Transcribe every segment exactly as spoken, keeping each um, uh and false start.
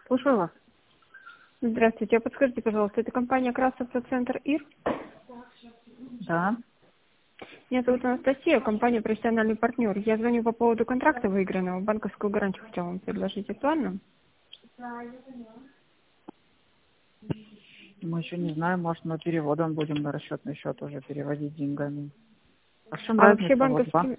Слушаю вас. Здравствуйте. А подскажите, пожалуйста, это компания «Красавцентр ИР»? Да. Меня зовут Анастасия, компания «Профессиональный партнер». Я звоню по поводу контракта выигранного. Банковскую гарантию хотела вам предложить. Актуально? Мы еще не знаем, может, мы переводом будем на расчетный счет уже переводить деньгами. А в чем А вообще разница? Вот банк. банковский...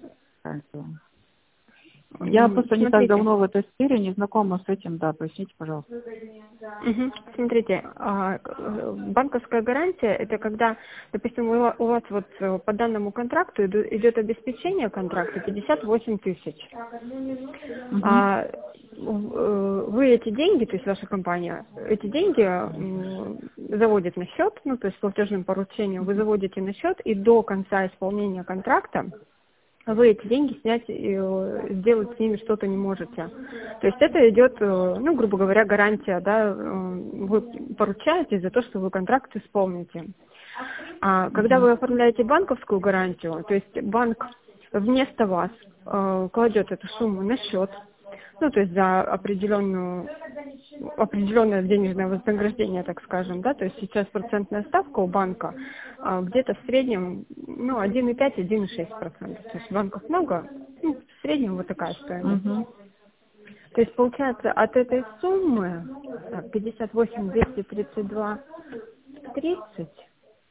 Я М, просто не так Смотрите. давно в этой сфере, не знакома с этим, да, поясните, пожалуйста. Мгм. Смотрите, а, к- э, банковская гарантия – это когда, допустим, у ва- у вас вот э, по данному контракту иду- идет обеспечение контракта пятьдесят восемь тысяч. Угу. А в- э, вы эти деньги, то есть ваша компания, эти деньги м, заводит на счет, ну то есть платежным поручением вы заводите на счет, и до конца исполнения контракта вы эти деньги снять, э, сделать с ними что-то не можете. То есть это идет, э, ну, грубо говоря, гарантия, да, э, вы поручаете за то, что вы контракт исполните. А когда Угу. вы оформляете банковскую гарантию, то есть банк вместо вас э, кладет эту сумму на счет, ну, то есть за определенную, определенное денежное вознаграждение, так скажем, да, то есть сейчас процентная ставка у банка а, где-то в среднем, ну, один и пять - один и шесть процентов, то есть банков много, ну, в среднем вот такая стоимость. Угу. То есть получается от этой суммы, так, пятьдесят восемь двести тридцать два тридцать,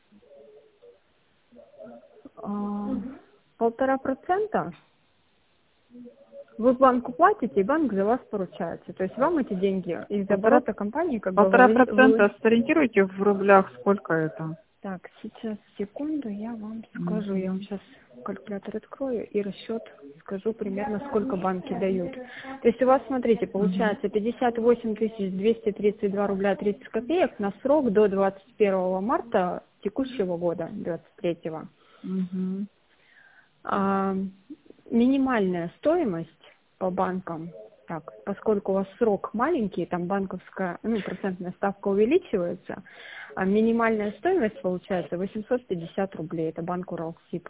а, полтора процента вы банку платите, и банк за вас поручается. То есть вам эти деньги из Полтора, оборота компании как бы полтора выводить... процента, сориентируйте в рублях, сколько это? Так, сейчас, секунду, я вам скажу. Я вам Угу. сейчас калькулятор открою и расчет скажу примерно, сколько банки дают. То есть у вас, смотрите, Угу. получается пятьдесят восемь тысяч двести тридцать два рубля тридцать копеек на срок до двадцать первого марта текущего года, двадцать третьего. Угу. А, минимальная стоимость по банкам, так, поскольку у вас срок маленький, там банковская, ну, процентная ставка увеличивается, а минимальная стоимость получается восемьсот пятьдесят рублей, это банк Уралсиб.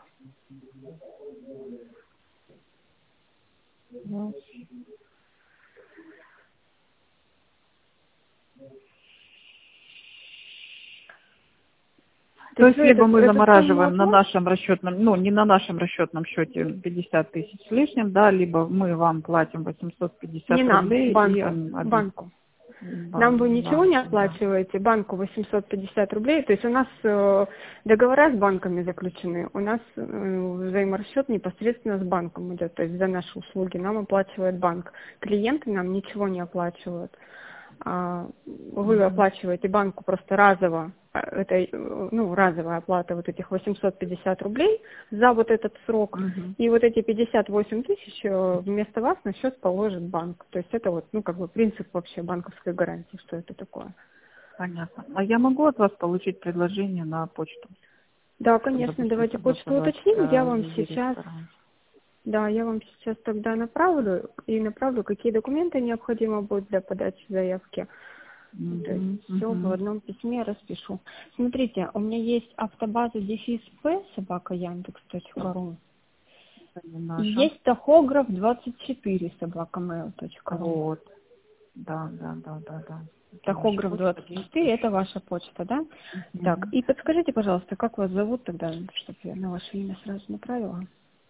То То есть есть вы либо этот, мы эту сумму замораживаем на оплатите? нашем расчетном, ну, не на нашем расчетном счете пятьдесят тысяч с лишним, да, либо мы вам платим восемьсот Не пятьдесят нам, рублей и банку, м, обе- банку. Нам вы бан- ничего не банку, да. оплачиваете, банку восемьсот пятьдесят рублей, то есть у нас э, договора с банками заключены, у нас э, взаиморасчет непосредственно с банком идет, то есть за наши услуги нам оплачивает банк, клиенты нам ничего не оплачивают. А, Вы Мгм. оплачиваете банку просто разово, а, это э, ну, разовая оплата вот этих восемьсот пятьдесят рублей за вот этот срок, Мгм. и вот эти пятьдесят восемь тысяч э, вместо вас на счет положит банк. То есть это вот, ну, как бы принцип вообще банковской гарантии, что это такое. Понятно. А я могу от вас получить предложение на почту, Да, чтобы, конечно, допустим, давайте почту согласовать уточним, я э, вам с сейчас, директором? да, я вам сейчас тогда направлю и направлю, какие документы необходимо будет для подачи заявки. То есть Мгм. все в Мгм. одном письме распишу. Смотрите, у меня есть автобаза дефис П, собака Яндекс точка ру. Это не И наша. есть тахограф двадцать четыре собака мейл точка ру. Вот. Да, да, да, да, да. Это наша Тахограф почта двадцать четыре это действующая. ваша почта, да? Так, Мгм. и подскажите, пожалуйста, как вас зовут тогда, чтобы я на ваше имя сразу направила?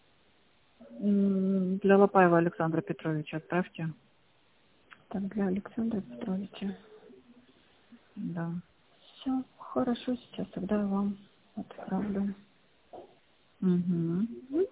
М, Для Лопаева Александра Петровича отправьте. Так, для Александра Петровича. Да. Все, хорошо, сейчас тогда я вам отправлю. Мгм.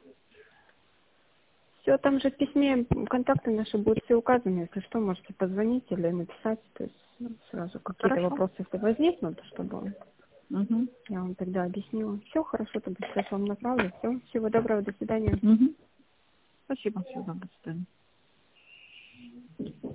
Все, там же в письме контакты наши будут все указаны. Если что, можете позвонить или написать. То есть ну, сразу какие-то Хорошо. вопросы, если возникнут, чтобы Мгм. я вам тогда объяснила. Все хорошо, тогда сейчас вам направлю. Все, всего доброго, до свидания. Мгм. Спасибо. Всего доброго. До свидания.